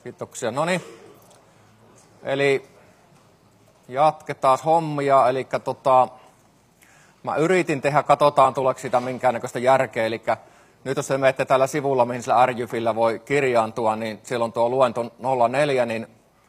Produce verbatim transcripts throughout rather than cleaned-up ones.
Kiitoksia. No niin. Eli jatketaan hommia. Eli tota, mä yritin tehdä, katsotaan tuleeko sitä minkäännäköistä järkeä. Eli nyt jos te menette tällä sivulla, mihin sillä R J F illä voi kirjaantua, niin siellä on tuo luento nolla neljä, niin,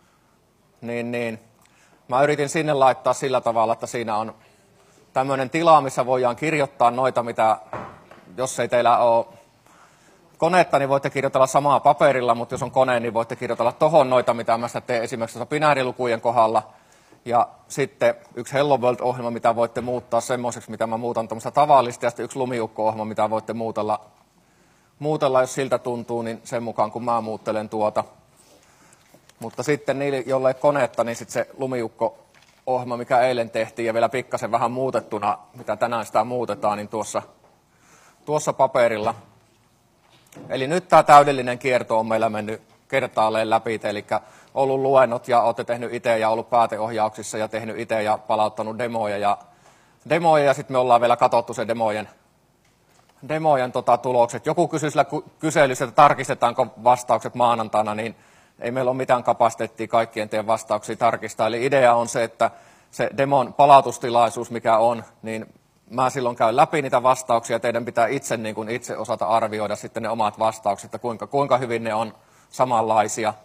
niin, niin mä yritin sinne laittaa sillä tavalla, että siinä on tämmöinen tila, missä voidaan kirjoittaa noita, mitä, jos ei teillä ole konetta, niin voitte kirjoitella samaa paperilla, mutta jos on kone, niin voitte kirjoitella tohon noita, mitä mä sitä teen esimerkiksi binäärilukujen kohdalla. Ja sitten yksi Hello World-ohjelma, mitä voitte muuttaa semmoiseksi, mitä mä muutan tämmöistä tavallista, ja sitten yksi Lumiukko-ohjelma, mitä voitte muutella, muutella, jos siltä tuntuu, niin sen mukaan, kun mä muuttelen tuota. Mutta sitten niille, jolle ei konetta, niin sitten se Lumiukko-ohjelma, mikä eilen tehtiin, ja vielä pikkasen vähän muutettuna, mitä tänään sitä muutetaan, niin tuossa, tuossa paperilla. Eli nyt tämä täydellinen kierto on meillä mennyt kertaalleen läpi, eli ollut luennot ja olette tehnyt itse ja ollut pääteohjauksissa ja tehnyt itse ja palauttanut demoja. Ja, demoja, ja sitten me ollaan vielä katsottu se demojen, demojen tota, tulokset. Joku kysyi sillä kyselyssä, että tarkistetaanko vastaukset maanantaina, niin ei meillä ole mitään kapasiteettia kaikkien teidän vastauksia tarkistaa. Eli idea on se, että se demon palautustilaisuus, mikä on, niin mä silloin käyn läpi niitä vastauksia, teidän pitää itse, niin kuin itse osata arvioida sitten ne omat vastaukset, että kuinka, kuinka hyvin ne on samanlaisia.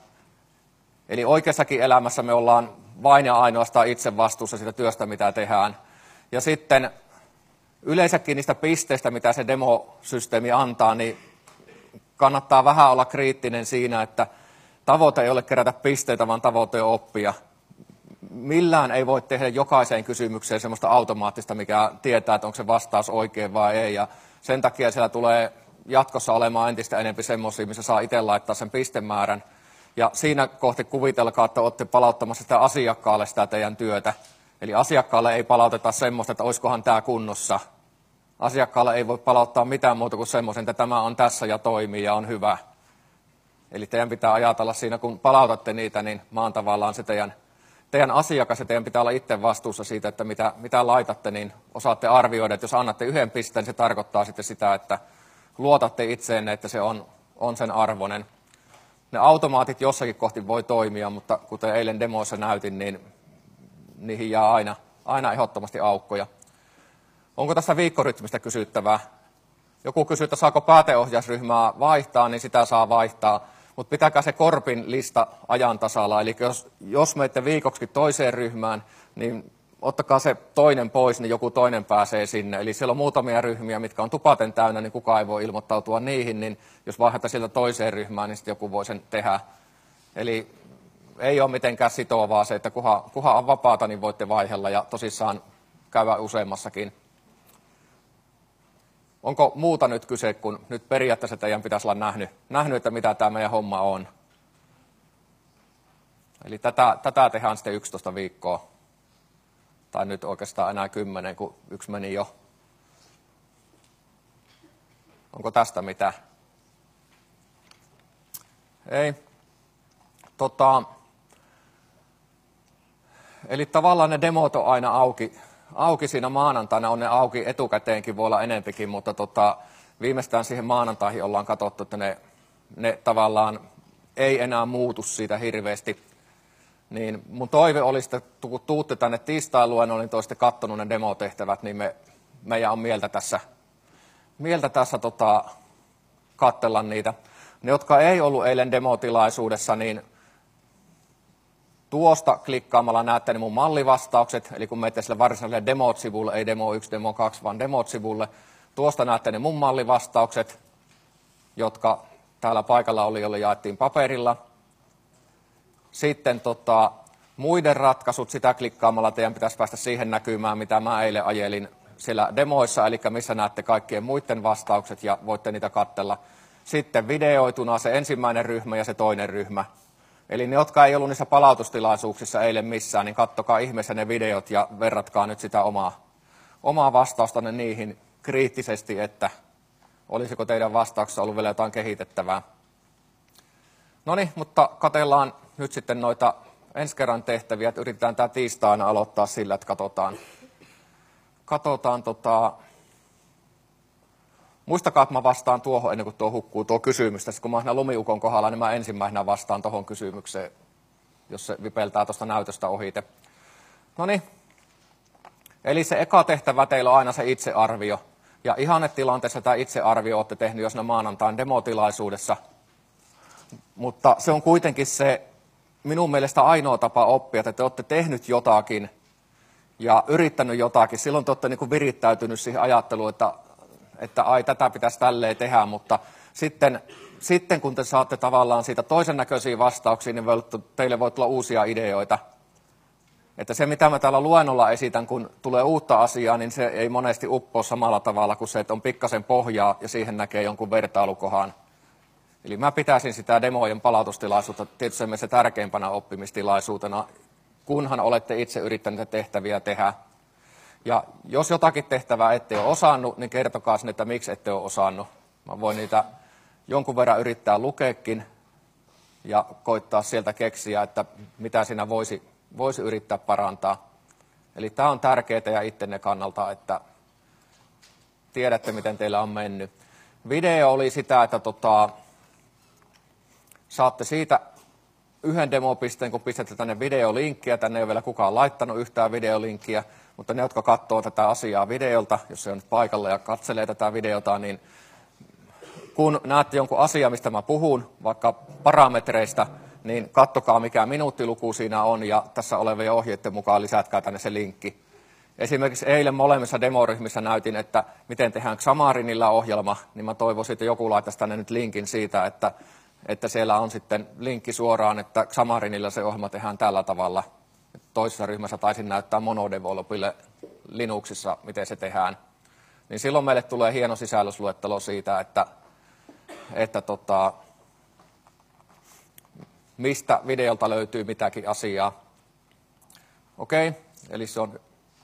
Eli oikeassakin elämässä me ollaan vain ja ainoastaan itse vastuussa siitä työstä, mitä tehdään. Ja sitten yleensäkin niistä pisteistä, mitä se demosysteemi antaa, niin kannattaa vähän olla kriittinen siinä, että tavoite ei ole kerätä pisteitä, vaan tavoite on oppia. Millään ei voi tehdä jokaiseen kysymykseen semmoista automaattista, mikä tietää, että onko se vastaus oikein vai ei. Ja sen takia siellä tulee jatkossa olemaan entistä enemmän semmoisia, missä saa itse laittaa sen pistemäärän. Ja siinä kohti kuvitelkaa, että olette palauttamassa sitä asiakkaalle sitä teidän työtä. Eli asiakkaalle ei palauteta semmoista, että olisikohan tämä kunnossa. Asiakkaalle ei voi palauttaa mitään muuta kuin semmoisen, että tämä on tässä ja toimii ja on hyvä. Eli teidän pitää ajatella siinä, kun palautatte niitä, niin maan tavallaan se teidän Teidän asiakas ja teidän pitää olla itse vastuussa siitä, että mitä, mitä laitatte, niin osaatte arvioida, että jos annatte yhden pisteen, se tarkoittaa sitten sitä, että luotatte itseenne, että se on, on sen arvoinen. Ne automaatit jossakin kohti voi toimia, mutta kuten eilen demoissa näytin, niin niihin jää aina, aina ehdottomasti aukkoja. Onko tässä viikkorytmistä kysyttävää? Joku kysyy, että saako pääteohjausryhmää vaihtaa, niin sitä saa vaihtaa. Mutta pitäkää se Korpin lista ajan tasalla, eli jos, jos menette viikoksi toiseen ryhmään, niin ottakaa se toinen pois, niin joku toinen pääsee sinne. Eli siellä on muutamia ryhmiä, mitkä on tupaten täynnä, niin kukaan ei voi ilmoittautua niihin, niin jos vaihdatte sieltä toiseen ryhmään, niin sitten joku voi sen tehdä. Eli ei ole mitenkään sitovaa se, että kunhan, kunhan on vapaata, niin voitte vaihella ja tosissaan käydä useammassakin. Onko muuta nyt kyse, kun nyt periaatteessa teidän pitäisi olla nähnyt, nähnyt että mitä tämä meidän homma on? Eli tätä, tätä tehdään sitten yksitoista viikkoa. Tai nyt oikeastaan enää kymmenen, kun yksi meni jo. Onko tästä mitä? Ei. Tota, eli tavallaan ne demot on aina auki. Auki siinä maanantaina, on ne auki etukäteenkin, voi olla enempikin, mutta tota, viimeistään siihen maanantaihin ollaan katsottu, että ne, ne tavallaan ei enää muutu siitä hirveästi. Niin mun toive olisi, että kun tuutte tänne tiistai-luennolle, niin te olisitte katsonut ne demotehtävät, niin me, meidän on mieltä tässä, mieltä tässä tota, katsella niitä. Ne, jotka ei ollut eilen demotilaisuudessa, niin tuosta klikkaamalla näette ne mun mallivastaukset, eli kun menette sille varsinaiselle demot-sivulle, ei demo yksi, demo kaksi, vaan demot-sivulle, tuosta näette ne mun mallivastaukset, jotka täällä paikalla oli, jolle jaettiin paperilla. Sitten tota, muiden ratkaisut, sitä klikkaamalla teidän pitäisi päästä siihen näkymään, mitä mä eilen ajelin siellä demoissa, eli missä näette kaikkien muiden vastaukset ja voitte niitä katsella. Sitten videoituna se ensimmäinen ryhmä ja se toinen ryhmä. Eli ne, jotka ei ollut niissä palautustilaisuuksissa eilen missään, niin kattokaa ihmeessä ne videot ja verratkaa nyt sitä omaa, omaa vastaustanne niihin kriittisesti, että olisiko teidän vastauksessa ollut vielä jotain kehitettävää. No niin, mutta katsellaan nyt sitten noita ensi kerran tehtäviä, että yritetään tämä tiistaina aloittaa sillä, että katsotaan, katsotaan tota, muistakaa, että mä vastaan tuohon ennen kuin tuo hukkuu tuo kysymys. Tässä kun mä oon lumiukon kohdalla, niin mä ensimmäisenä vastaan tuohon kysymykseen, jos se vipeltää tuosta näytöstä ohite. No niin. Eli se eka tehtävä teillä on aina se itsearvio. Ja ihannetilanteessa tämä itsearvio olette tehnyt jo siinä maanantain demotilaisuudessa. Mutta se on kuitenkin se minun mielestä ainoa tapa oppia, että te olette tehnyt jotakin ja yrittänyt jotakin. Silloin te olette niin kuin virittäytynyt siihen ajatteluun, että, että ai tätä pitäisi tälleen tehdä, mutta sitten, sitten kun te saatte tavallaan siitä toisen näköisiä vastauksia, niin teille voi tulla uusia ideoita. Että se, mitä mä täällä luennolla esitän, kun tulee uutta asiaa, niin se ei monesti uppoa samalla tavalla kuin se, että on pikkasen pohjaa ja siihen näkee jonkun vertailukohan. Eli mä pitäisin sitä demojen palautustilaisuutta tietysti se tärkeimpänä oppimistilaisuutena, kunhan olette itse yrittäneet tehtäviä tehdä. Ja jos jotakin tehtävää ette ole osannut, niin kertokaa sinne, että miksi ette ole osannut. Mä voin niitä jonkun verran yrittää lukeekin ja koittaa sieltä keksiä, että mitä siinä voisi, voisi yrittää parantaa. Eli tämä on tärkeää ja ittenne kannalta, että tiedätte, miten teillä on mennyt. Video oli sitä, että tota, saatte siitä yhden demopisteen, kun pistätte tänne videolinkkiä. Tänne ei ole vielä kukaan laittanut yhtään videolinkkiä, mutta ne, jotka katsoo tätä asiaa videolta, jos se on nyt paikalla ja katselee tätä videota, niin kun näette jonkun asian, mistä mä puhun, vaikka parametreista, niin kattokaa mikä minuuttiluku siinä on ja tässä olevien ohjeiden mukaan lisätkää tänne se linkki. Esimerkiksi eilen molemmissa demoryhmissä näytin, että miten tehdään Xamarinilla ohjelma, niin mä toivoisin, että joku laittaisi tänne nyt linkin siitä, että, että siellä on sitten linkki suoraan, että Xamarinilla se ohjelma tehdään tällä tavalla. Toisessa ryhmässä taisin näyttää Monodevelopille Linuxissa, miten se tehdään. Niin silloin meille tulee hieno sisällysluettelo siitä, että, että tota, mistä videolta löytyy mitäkin asiaa. Okei, eli se on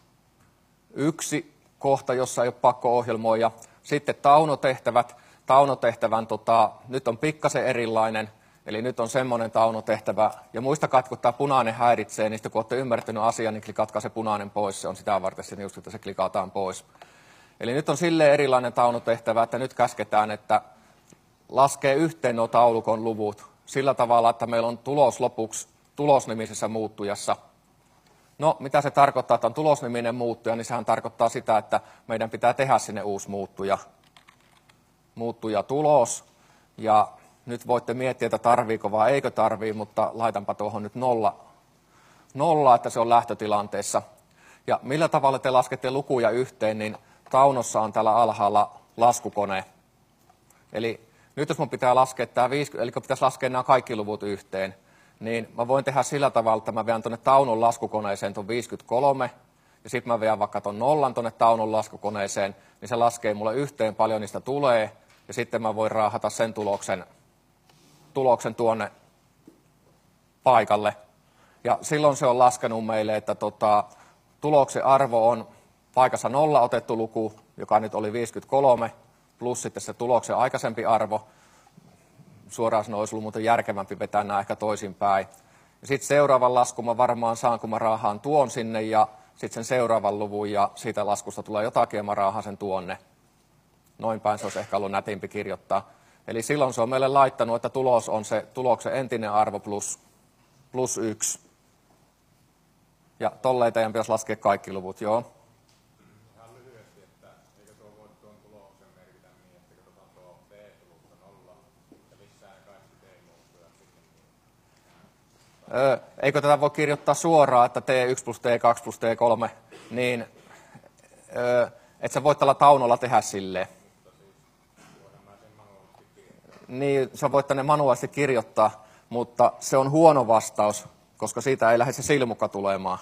yksi kohta, jossa ei ole pakko ohjelmoida. Sitten taunotehtävät. Taunotehtävän tota, nyt on pikkasen erilainen, eli nyt on semmoinen taunotehtävä. Ja muistakaa, että kun tämä punainen häiritsee, niin sitten kun olette ymmärtänyt asian, niin klikatkaa se punainen pois. Se on sitä varten, just, että se klikataan pois. Eli nyt on silleen erilainen taunotehtävä, että nyt käsketään, että laskee yhteen nuo taulukon luvut sillä tavalla, että meillä on tulos lopuksi tulosnimisessä muuttujassa. No, mitä se tarkoittaa, että on tulosniminen muuttuja, niin sehän tarkoittaa sitä, että meidän pitää tehdä sinne uusi muuttuja. Muuttuja tulos. Ja nyt voitte miettiä, että tarviiko vai eikö tarvii, mutta laitanpa tuohon nyt nolla, nolla, että se on lähtötilanteessa. Ja millä tavalla te laskette lukuja yhteen, niin taunossa on täällä alhaalla laskukone. Eli nyt jos mun pitää laskea tämä viisikymmentä, eli pitäisi laskea nämä kaikki luvut yhteen, niin mä voin tehdä sillä tavalla, että mä vean tuonne taunun laskukoneeseen tuon viisikymmentäkolme, ja sitten mä vean vaikka tuon nollan tuonne taunun laskukoneeseen, niin se laskee mulle yhteen, paljon niistä tulee, ja sitten mä voin raahata sen tuloksen, tuloksen tuonne paikalle. Ja silloin se on laskenut meille, että tota, tuloksen arvo on paikassa nolla otettu luku, joka nyt oli viisikymmentäkolme, plus sitten se tuloksen aikaisempi arvo. Suoraan sanoen olisi ollut muuten järkevämpi vetää nämä ehkä toisinpäin. Ja sitten seuraavan laskun mä varmaan saan, kun mä raahaan tuon sinne ja sitten sen seuraavan luvun ja siitä laskusta tulee jotakin ja mä raahaan sen tuonne. Noin päin se olisi ehkä ollut nätimpi kirjoittaa. Eli silloin se on meille laittanut, että tulos on se tuloksen entinen arvo plus, plus yksi. Ja tolleen teidän pitäisi laskea kaikki luvut, joo. Ihan lyhyesti, että eikö tuo voi tuon tuloksen merkitä niin, että katsotaan tuo t-tulosta nolla ja missään kaikki t-muuttuja sitten niin. Öö, eikö tätä voi kirjoittaa suoraan, että t yksi plus t kaksi plus t kolme, niin öö, et sä voit tällä taunolla tehdä silleen. Niin, sä voit tänne manuaalisesti kirjoittaa, mutta se on huono vastaus, koska siitä ei lähde se silmukka tulemaan.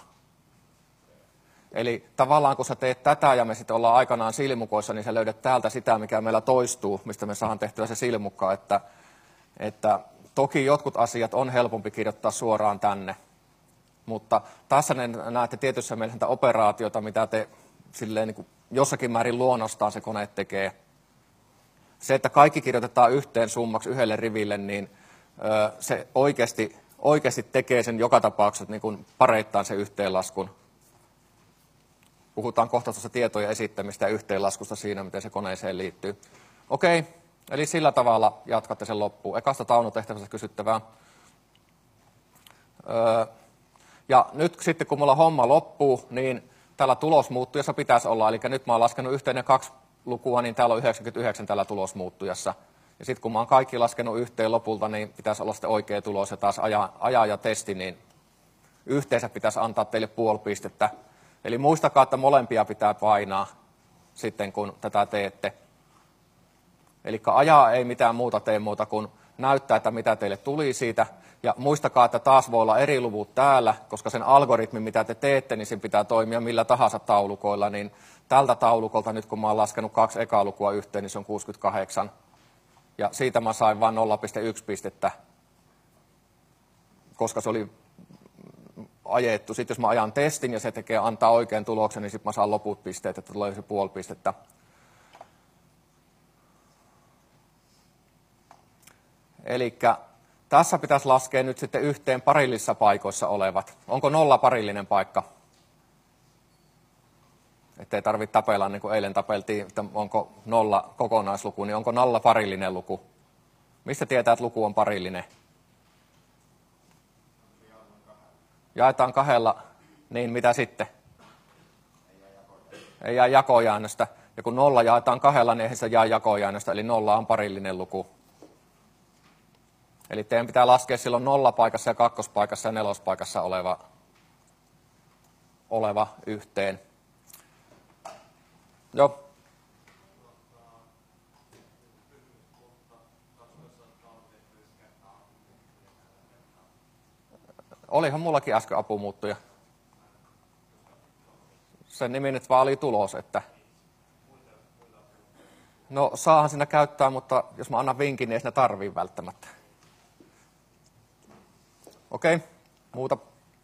Eli tavallaan kun sä teet tätä ja me sitten ollaan aikanaan silmukoissa, niin sä löydät täältä sitä, mikä meillä toistuu, mistä me saadaan tehtyä se silmukka. Että, että toki jotkut asiat on helpompi kirjoittaa suoraan tänne, mutta tässä ne näette tietyssä mielessä operaatiota, mitä te silleen niin kuin jossakin määrin luonnostaan se kone tekee. Se, että kaikki kirjoitetaan yhteen summaksi yhdelle riville, niin ö, se oikeasti, oikeasti tekee sen joka tapauksessa niin kuin pareittain se yhteenlaskun. Puhutaan kohta tuossa tietojen esittämistä ja yhteenlaskusta siinä, miten se koneeseen liittyy. Okei, eli sillä tavalla jatkatte sen loppuun. Ekasta taulutehtävästä kysyttävää. Öö, ja nyt sitten kun mulla homma loppuu, niin tällä tulosmuuttujassa pitäisi olla, eli nyt mä oon laskenut yhteen ja kaksi lukua, niin täällä on yhdeksänkymmentäyhdeksän tällä tulosmuuttujassa. Ja sitten kun mä oon kaikki laskenut yhteen lopulta, niin pitäisi olla sitten oikea tulos ja taas aja, aja ja testi, niin yhteensä pitäisi antaa teille puoli pistettä. Eli muistakaa, että molempia pitää painaa sitten, kun tätä teette. Eli ajaa ei mitään muuta tee muuta kuin näyttää, että mitä teille tuli siitä. Ja muistakaa, että taas voi olla eri luvut täällä, koska sen algoritmin, mitä te teette, niin sen pitää toimia millä tahansa taulukoilla. Niin tältä taulukolta, nyt kun mä oon laskenut kaksi ekaa lukua yhteen, niin se on kuusikymmentäkahdeksan. Ja siitä mä sain vain nolla pilkku yksi pistettä, koska se oli ajettu. Sitten jos mä ajan testin ja se tekee, antaa oikean tuloksen, niin sitten mä saan loput pisteet, että tulee se puoli pistettä. Eli tässä pitäisi laskea nyt sitten yhteen parillisissa paikoissa olevat. Onko nolla parillinen paikka? Että ei tarvitse tapella niin kuin eilen tapeltiin, että onko nolla kokonaisluku, niin onko nolla parillinen luku? Mistä tietää, että luku on parillinen? Jaetaan kahdella, niin mitä sitten? Ei jää jakojäännöstä. Ja kun nolla jaetaan kahdella, niin eihän se jää jakojäännöstä, eli nolla on parillinen luku. Eli teidän pitää laskea silloin nollapaikassa ja kakkospaikassa ja nelospaikassa oleva, oleva yhteen. Joo. Olihan mullakin äsken apumuuttuja. Sen nimi nyt vaan oli tulos, että... No saahan siinä käyttää, mutta jos mä annan vinkin, niin ei siinä tarvii välttämättä. Okei, muuta.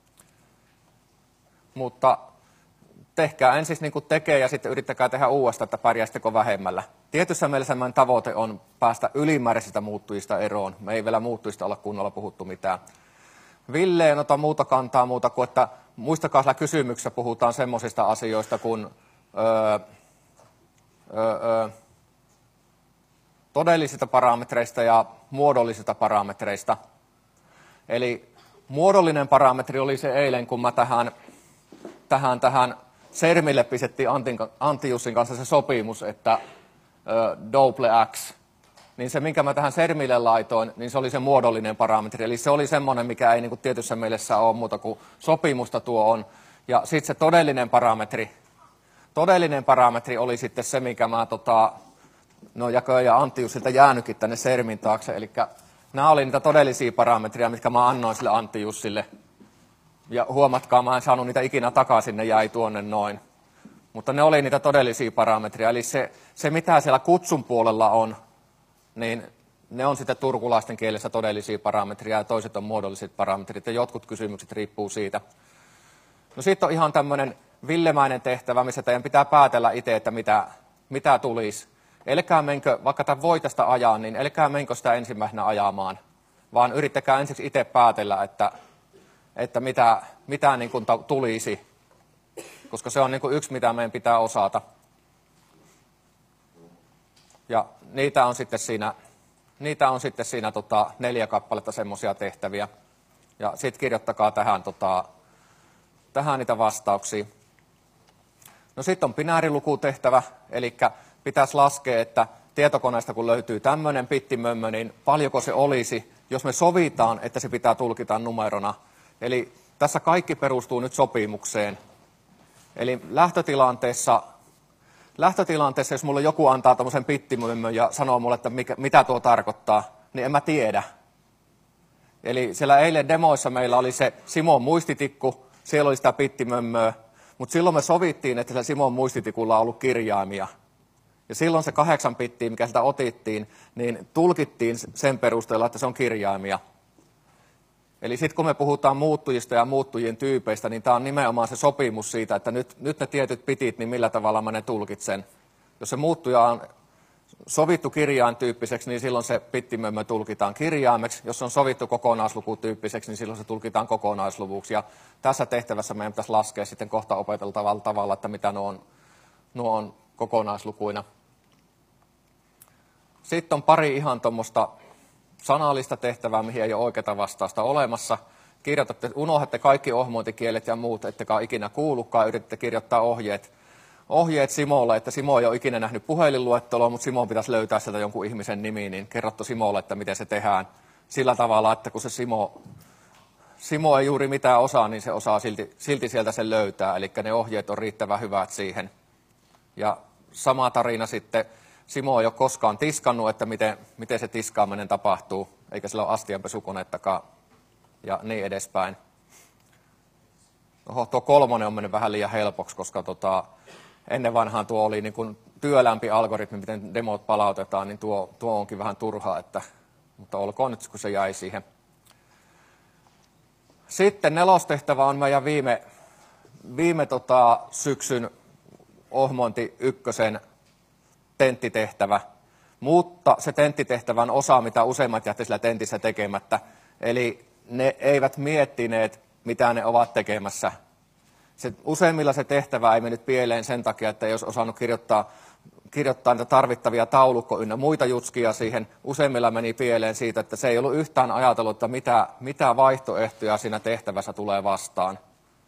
Mutta tehkää ensin niin kuin tekee ja sitten yrittäkää tehdä uudestaan, että pärjäisittekö vähemmällä. Tietyssä mielessä meidän tavoite on päästä ylimääräisistä muuttujista eroon. Me ei vielä muuttujista olla kunnolla puhuttu mitään. Ville, en ota muuta kantaa muuta kuin, että muistakaa siellä kysymyksessä puhutaan semmoisista asioista kuin öö, öö, todellisista parametreista ja muodollisista parametreista. Eli muodollinen parametri oli se eilen, kun mä tähän, tähän, tähän Sermille pistettiin Antti Jussin kanssa se sopimus, että ö, double x, niin se, minkä mä tähän Sermille laitoin, niin se oli se muodollinen parametri. Eli se oli semmoinen, mikä ei niin kuin tietyssä mielessä ole muuta kuin sopimusta tuo on. Ja sitten se todellinen parametri, todellinen parametri oli sitten se, mikä mä, tota, no Jakö ja Antti Jussilta jäänytkin tänne Sermin taakse, eli nämä oli niitä todellisia parametreja, mitkä mä annoin sille Antti Jussille. Ja huomatkaa, mä en saanut niitä ikinä takaisin, ne jäi tuonne noin. Mutta ne oli niitä todellisia parametreja. Eli se, se mitä siellä kutsun puolella on, niin ne on sitten turkulaisten kielessä todellisia parametreja ja toiset on muodolliset parametrit. Ja jotkut kysymykset riippuu siitä. No sitten on ihan tämmöinen villemäinen tehtävä, missä teidän pitää päätellä itse, että mitä, mitä tulisi. Elkää menkö, vaikka tämän voi tästä ajaa, niin elkää menkö sitä ensimmäisenä ajamaan, vaan yrittäkää ensiksi itse päätellä, että, että mitä, mitä niin kuin tulisi, koska se on niin kuin yksi, mitä meidän pitää osata. Ja niitä on sitten siinä, niitä on sitten siinä tota, neljä kappaletta semmoisia tehtäviä. Ja sitten kirjoittakaa tähän, tota, tähän niitä vastauksia. No sitten on binäärilukutehtävä, eli pitäisi laskea, että tietokoneesta kun löytyy tämmöinen pittimömmö, niin paljonko se olisi, jos me sovitaan, että se pitää tulkita numerona. Eli tässä kaikki perustuu nyt sopimukseen. Eli lähtötilanteessa, lähtötilanteessa jos mulle joku antaa tämmöisen pittimömmön ja sanoo mulle, että mikä, mitä tuo tarkoittaa, niin en mä tiedä. Eli siellä eilen demoissa meillä oli se Simon muistitikku, siellä oli sitä pittimömmöä, mutta silloin me sovittiin, että sillä Simon muistitikulla on ollut kirjaimia. Ja silloin se kahdeksan pittiä, mikä sitä otittiin, niin tulkittiin sen perusteella, että se on kirjaimia. Eli sitten kun me puhutaan muuttujista ja muuttujien tyypeistä, niin tämä on nimenomaan se sopimus siitä, että nyt, nyt ne tietyt pitit, niin millä tavalla mä ne tulkitsen. Jos se muuttuja on sovittu kirjaintyyppiseksi, niin silloin se pittimömmö tulkitaan kirjaimeksi. Jos on sovittu kokonaislukutyyppiseksi, niin silloin se tulkitaan kokonaisluvuksi. Ja tässä tehtävässä meidän pitäisi laskea sitten kohta opeteltavalla tavalla, että mitä nuo on, nuo on kokonaislukuina. Sitten on pari ihan tuommoista sanallista tehtävää, mihin ei ole oikeaa vastausta olemassa. Kirjoitatte, unohdatte kaikki ohmointikielet ja muut, ettekä ole ikinä kuullutkaan, yritätte kirjoittaa ohjeet, ohjeet Simolle, että Simo ei ole ikinä nähnyt puhelinluetteloa, mutta Simon pitäisi löytää sieltä jonkun ihmisen nimi, niin kerrottu Simolle, että miten se tehdään sillä tavalla, että kun se Simo, Simo ei juuri mitään osaa, niin se osaa silti, silti sieltä sen löytää, eli ne ohjeet on riittävän hyvät siihen. Ja sama tarina sitten, Simo ei ole koskaan tiskannut, että miten, miten se tiskaaminen tapahtuu, eikä sillä ole astianpesukonettakaan ja niin edespäin. Oho, tuo kolmonen on mennyt vähän liian helpoksi, koska tota, ennen vanhaan tuo oli niin kuin työlämpi algoritmi, miten demot palautetaan, niin tuo, tuo onkin vähän turhaa, että, mutta olkoon nyt, kun se jäi siihen. Sitten nelostehtävä on meidän viime, viime tota, syksyn ohmointi ykkösen tenttitehtävä, mutta se tenttitehtävän osa, mitä useimmat jätti sillä tentissä tekemättä, eli ne eivät miettineet, mitä ne ovat tekemässä. Se, useimmilla se tehtävä ei mennyt pieleen sen takia, että ei olisi osannut kirjoittaa, kirjoittaa niitä tarvittavia taulukko ynnä muita jutskia siihen. Useimmilla meni pieleen siitä, että se ei ollut yhtään ajatellut, että mitä, mitä vaihtoehtoja siinä tehtävässä tulee vastaan.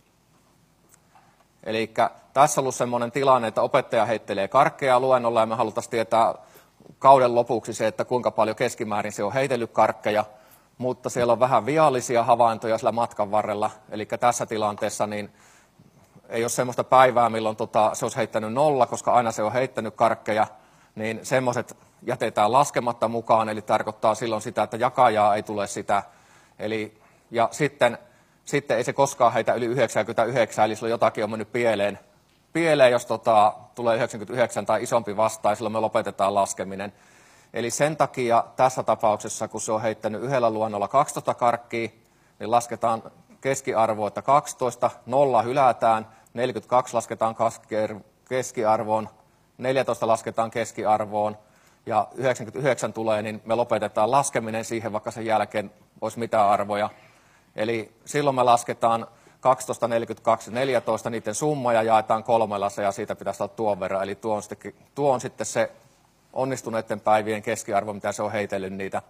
Eli tässä on ollut sellainen tilanne, että opettaja heittelee karkkeja luennolla ja me haluttaisiin tietää kauden lopuksi se, että kuinka paljon keskimäärin se on heitellyt karkkeja, mutta siellä on vähän viallisia havaintoja sillä matkan varrella. Eli tässä tilanteessa niin ei ole semmoista päivää, milloin tota, se olisi heittänyt nolla, koska aina se on heittänyt karkkeja, niin semmoiset jätetään laskematta mukaan, eli tarkoittaa silloin sitä, että jakajaa ei tule sitä. Eli, ja sitten, sitten ei se koskaan heitä yli yhdeksänkymmentäyhdeksän, eli silloin jotakin on mennyt pieleen. Pieleen, jos tota, tulee yhdeksänkymmentäyhdeksän tai isompi vastaan, silloin me lopetetaan laskeminen. Eli sen takia tässä tapauksessa, kun se on heittänyt yhdellä luonnolla kaksitoista karkkia, niin lasketaan keskiarvoa, että kaksitoista, nolla hylätään, neljäkymmentäkaksi lasketaan keskiarvoon, neljätoista lasketaan keskiarvoon ja yhdeksänkymmentäyhdeksän tulee, niin me lopetetaan laskeminen siihen, vaikka sen jälkeen olisi mitään arvoja. Eli silloin me lasketaan kaksitoista, neljäkymmentäkaksi, neljätoista, niiden summa ja jaetaan kolmella se ja siitä pitäisi olla tuon verran. Eli tuo on sitten, tuo on sitten se onnistuneiden päivien keskiarvo, mitä se on heitellyt niitä.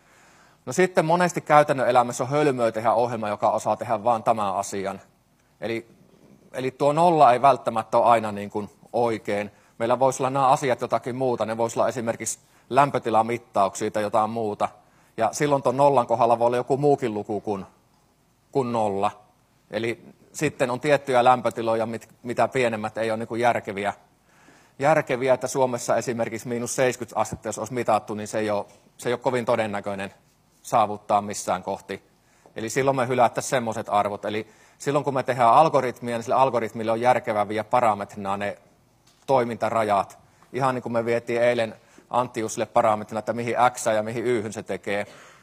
No sitten monesti käytännön elämässä on hölmöä tehdä ohjelma, joka osaa tehdä vain tämän asian. Eli, eli tuo nolla ei välttämättä ole aina niin kuin oikein. Meillä voisi olla nämä asiat jotakin muuta. Ne voisi olla esimerkiksi lämpötilamittauksia tai jotain muuta. Ja silloin tuon nollan kohdalla voi olla joku muukin luku kuin, kuin nolla. Eli sitten on tiettyjä lämpötiloja, mit, mitä pienemmät ei ole niin kuin järkeviä. Järkeviä, että Suomessa esimerkiksi miinus seitsemänkymmentä astetta, jos olisi mitattu, niin se ei ole, se ei ole kovin todennäköinen saavuttaa missään kohti. Eli silloin me hylättäisiin semmoiset arvot. Eli silloin kun me tehdään algoritmia, niin sille algoritmille on järkevää viedä parametrina ne toimintarajat. Ihan niin kuin me vietiin eilen Antti Jussille parametrina, että mihin X ja mihin Y:hyn se tekee.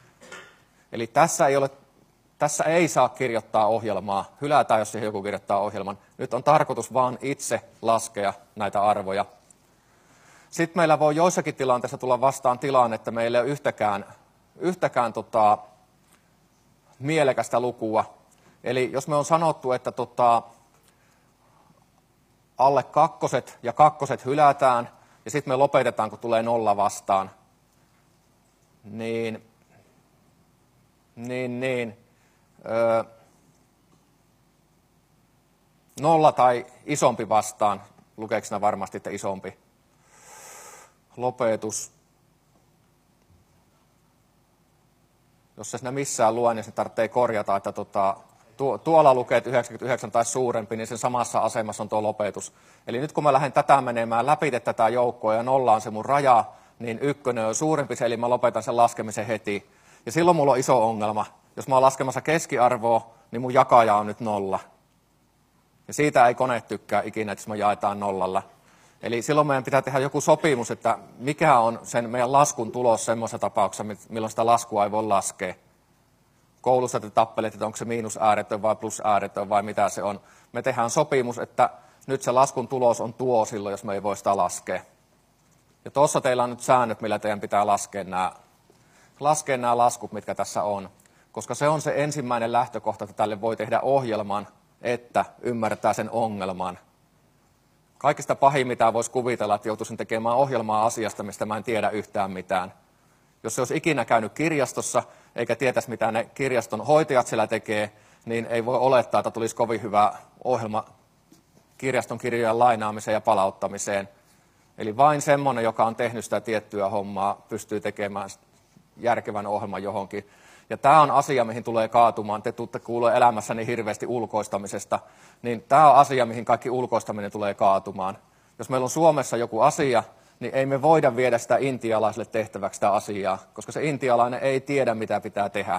Eli tässä ei, ole, tässä ei saa kirjoittaa ohjelmaa. Hylätään, jos siihen joku kirjoittaa ohjelman. Nyt on tarkoitus vaan itse laskea näitä arvoja. Sitten meillä voi joissakin tilanteissa tulla vastaan tilanne, että meillä ei ole yhtäkään, yhtäkään tota, mielekästä lukua. Eli jos me on sanottu, että tota, alle kakkoset ja kakkoset hylätään, ja sitten me lopetetaan, kun tulee nolla vastaan, niin, niin, niin öö, nolla tai isompi vastaan, lukeeko nämä varmasti, että isompi lopetus. Jos se sinä missään lue, niin se tarvitsee korjata, että tota, tuo, tuolla lukee yhdeksänkymmentäyhdeksän tai suurempi, niin sen samassa asemassa on tuo lopetus. Eli nyt kun mä lähden tätä menemään läpi tätä joukkoa ja nolla on se mun raja, niin ykkönen on suurempi, eli mä lopetan sen laskemisen heti. Ja silloin mulla on iso ongelma. Jos mä oon laskemassa keskiarvoa, niin mun jakaja on nyt nolla. Ja siitä ei kone tykkää ikinä, että me jaetaan nollalla. Eli silloin meidän pitää tehdä joku sopimus, että mikä on sen meidän laskun tulos semmoisessa tapauksessa, milloin sitä laskua ei voi laskea. Koulussa te tappelet, että onko se miinusääretön vai plusääretön vai mitä se on. Me tehdään sopimus, että nyt se laskun tulos on tuo silloin, jos me ei voi sitä laskea. Ja tuossa teillä on nyt säännöt, millä teidän pitää laskea nämä, laskea nämä laskut, mitkä tässä on. Koska se on se ensimmäinen lähtökohta, että tälle voi tehdä ohjelman, että ymmärtää sen ongelman. Kaikista pahin, mitä voisi kuvitella, että joutuisin tekemään ohjelmaa asiasta, mistä mä en tiedä yhtään mitään. Jos se olisi ikinä käynyt kirjastossa, eikä tietäisi, mitä ne kirjaston hoitajat siellä tekee, niin ei voi olettaa, että tulisi kovin hyvä ohjelma kirjaston kirjojen lainaamiseen ja palauttamiseen. Eli vain semmoinen, joka on tehnyt sitä tiettyä hommaa, pystyy tekemään järkevän ohjelman johonkin. Ja tämä on asia, mihin tulee kaatumaan. Te tuutte kuulla elämässäni hirveästi ulkoistamisesta. Niin tämä on asia, mihin kaikki ulkoistaminen tulee kaatumaan. Jos meillä on Suomessa joku asia, niin ei me voida viedä sitä intialaiselle tehtäväksi sitä asiaa, koska se intialainen ei tiedä, mitä pitää tehdä.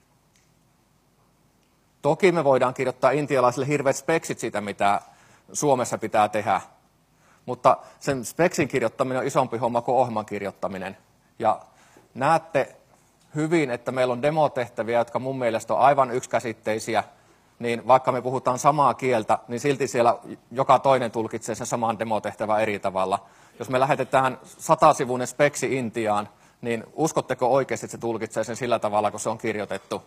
Toki me voidaan kirjoittaa intialaisille hirveät speksit siitä, mitä Suomessa pitää tehdä. Mutta sen speksin kirjoittaminen on isompi homma kuin ohjelman kirjoittaminen. Ja näette hyvin, että meillä on demotehtäviä, jotka mun mielestä on aivan yksikäsitteisiä, niin vaikka me puhutaan samaa kieltä, niin silti siellä joka toinen tulkitsee sen saman demotehtävän eri tavalla. Jos me lähetetään satasivuinen speksi Intiaan, niin uskotteko oikeasti, että se tulkitsee sen sillä tavalla, kun se on kirjoitettu?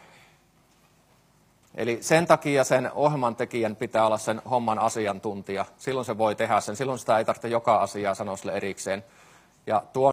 Eli sen takia sen ohjelman tekijän pitää olla sen homman asiantuntija. Silloin se voi tehdä sen. Silloin sitä ei tarvitse joka asiaa sanoa sille erikseen. Ja tuo